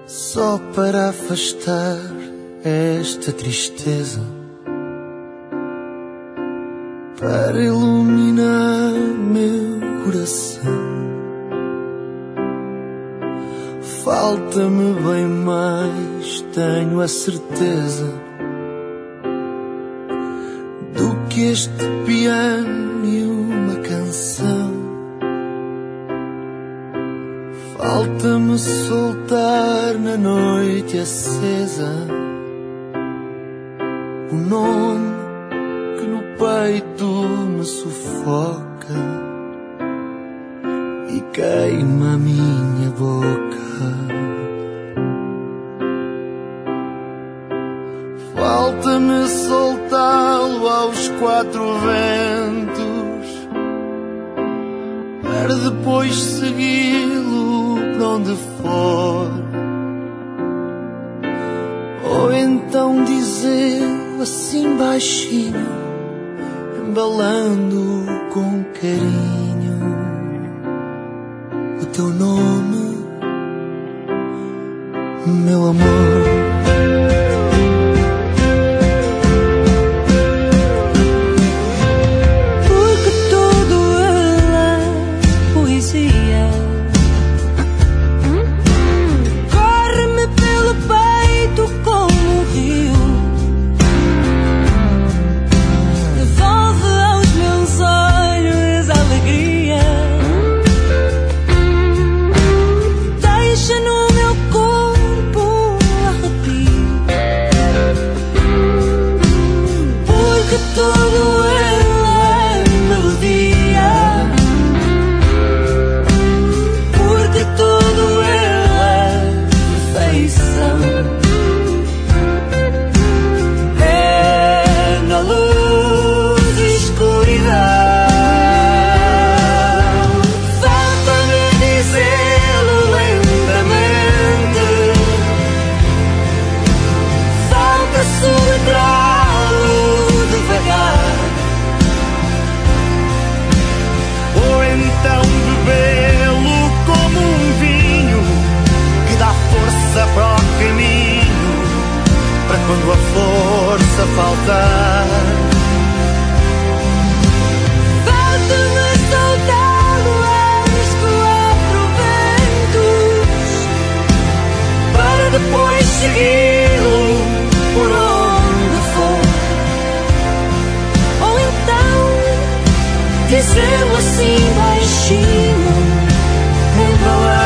só para afastar esta tristeza, para iluminar meu coração. Falta-me bem mais, tenho a certeza, do que este piano e uma canção. Falta-me soltar na noite acesa o nome que no peito me sufoca e queima a minha boca. Falta-me soltá-lo aos quatro ventos, para depois segui-lo para onde for, ou então dizer assim baixinho, embalando com carinho o teu nome, meu amor. Quando a força faltar, falta-me soltá-lo aos quatro ventos, para depois segui-lo por onde for, ou então dizê-lo assim baixinho, embalado